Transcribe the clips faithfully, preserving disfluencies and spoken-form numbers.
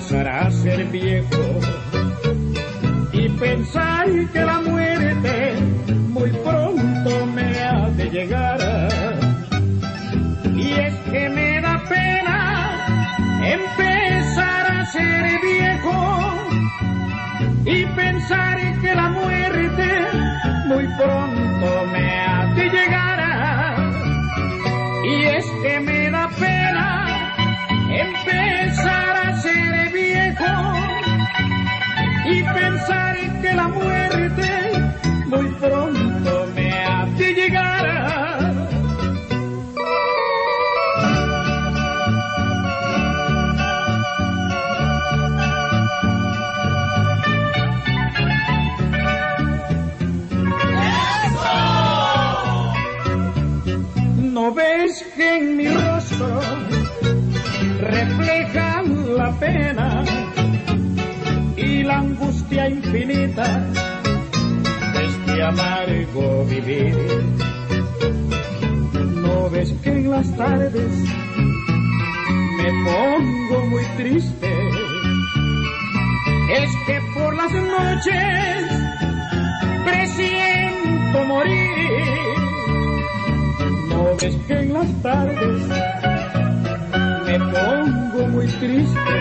empezar a ser viejo y pensar que la muerte muy pronto me ha de llegar. Y es que me da pena empezar a ser viejo y pensar que la muerte muy pronto me ha de llegar. Y es que me da pena empezar a ser viejo y pensar que la muerte muy pronto me ha de llegar. ¿No ves que en mi rostro refleja la pena y la angustia infinita de este amargo vivir? ¿No ves que en las tardes me pongo muy triste? Es que por las noches presiento morir. ¿No ves que en las tardes me pongo muy triste?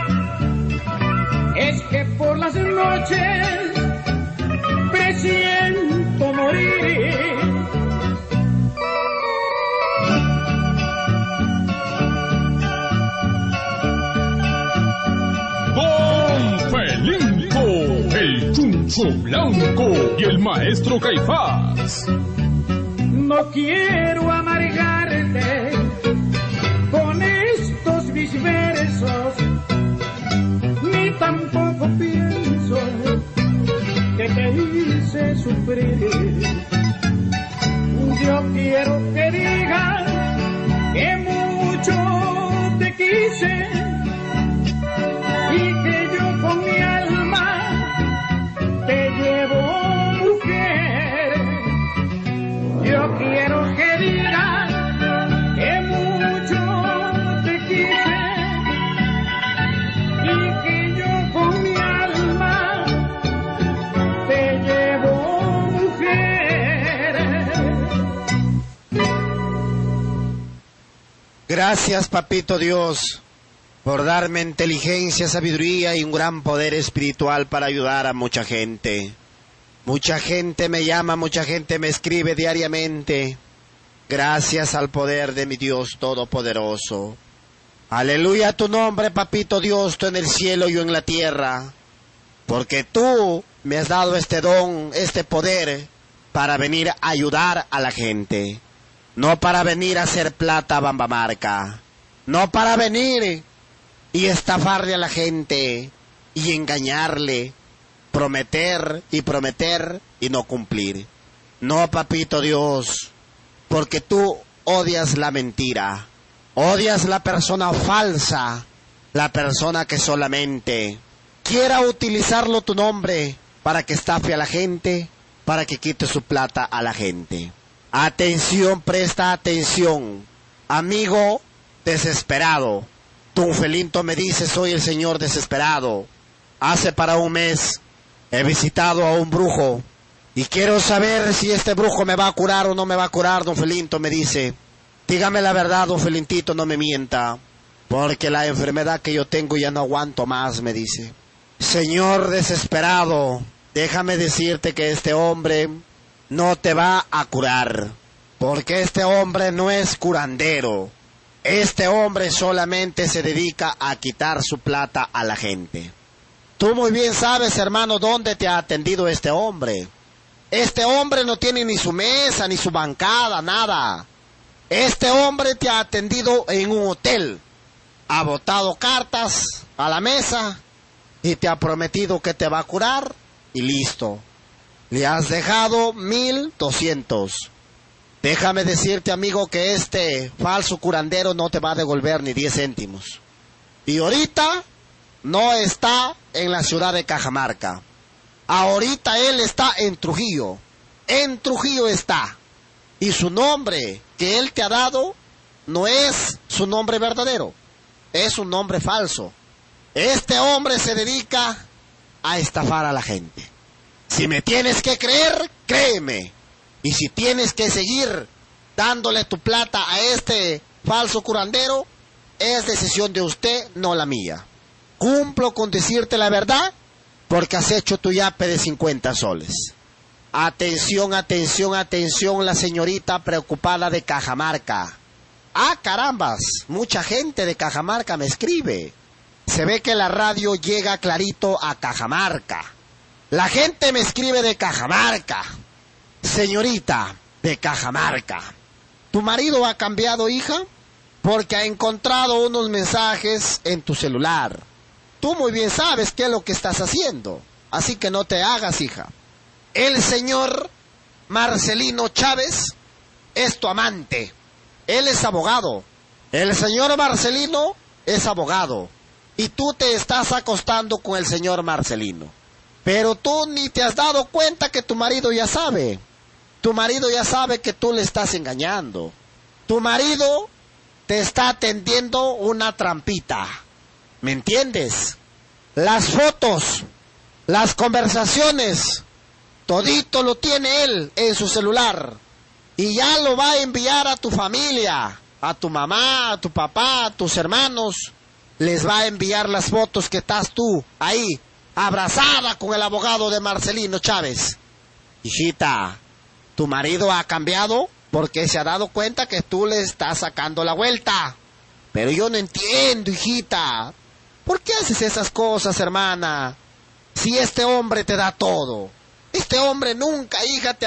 Es que por las noches presiento morir. Don Felinco, el Chuncho Blanco y el Maestro Caifás. No quiero amargarte con estos mis versos, ni tampoco pienso que te hice sufrir. Yo quiero que digas que mucho te quise y que yo con mi alma te llevo, mujer. Yo quiero que digas que mucho te quise y que yo con mi alma te llevo, mujer. Gracias, Papito Dios, por darme inteligencia, sabiduría y un gran poder espiritual para ayudar a mucha gente. Mucha gente me llama, mucha gente me escribe diariamente. Gracias al poder de mi Dios Todopoderoso. Aleluya a tu nombre, Papito Dios, tú en el cielo y yo en la tierra. Porque tú me has dado este don, este poder, para venir a ayudar a la gente. No para venir a hacer plata bambamarca. No para venir y estafarle a la gente y engañarle. Prometer y prometer y no cumplir. No, Papito Dios, porque tú odias la mentira, odias la persona falsa, la persona que solamente quiera utilizarlo tu nombre para que estafe a la gente, para que quite su plata a la gente. Atención, presta atención, amigo desesperado. Don Felinto me dice, soy el señor desesperado. Hace para un mes he visitado a un brujo y quiero saber si este brujo me va a curar o no me va a curar. Don Felinto me dice, dígame la verdad, don Felintito, no me mienta, porque la enfermedad que yo tengo ya no aguanto más, me dice. Señor desesperado, déjame decirte que este hombre no te va a curar, porque este hombre no es curandero. Este hombre solamente se dedica a quitar su plata a la gente. Tú muy bien sabes, hermano, dónde te ha atendido este hombre. Este hombre no tiene ni su mesa, ni su bancada, nada. Este hombre te ha atendido en un hotel. Ha botado cartas a la mesa y te ha prometido que te va a curar y listo. Le has dejado mil doscientos. Déjame decirte, amigo, que este falso curandero no te va a devolver ni diez céntimos. Y ahorita no está en la ciudad de Cajamarca. Ahorita él está en Trujillo. En Trujillo está. Y su nombre que él te ha dado no es su nombre verdadero. Es un nombre falso. Este hombre se dedica a estafar a la gente. Si me tienes que creer, créeme. Y si tienes que seguir dándole tu plata a este falso curandero, es decisión de usted, no la mía. Cumplo con decirte la verdad, porque has hecho tu yape de cincuenta soles. Atención, atención, atención, la señorita preocupada de Cajamarca. Ah, carambas, mucha gente de Cajamarca me escribe. Se ve que la radio llega clarito a Cajamarca. La gente me escribe de Cajamarca. Señorita de Cajamarca, ¿tu marido ha cambiado, hija? Porque ha encontrado unos mensajes en tu celular. Tú muy bien sabes qué es lo que estás haciendo, así que no te hagas, hija. El señor Marcelino Chávez es tu amante. Él es abogado. El señor Marcelino es abogado. Y tú te estás acostando con el señor Marcelino. Pero tú ni te has dado cuenta que tu marido ya sabe. Tu marido ya sabe que tú le estás engañando. Tu marido te está tendiendo una trampita. ¿Me entiendes? Las fotos, las conversaciones, todito lo tiene él en su celular. Y ya lo va a enviar a tu familia, a tu mamá, a tu papá, a tus hermanos. Les va a enviar las fotos que estás tú ahí, abrazada con el abogado de Marcelino Chávez. Hijita, tu marido ha cambiado porque se ha dado cuenta que tú le estás sacando la vuelta. Pero yo no entiendo, hijita. ¿Por qué haces esas cosas, hermana? Si este hombre te da todo. Este hombre nunca, hija, te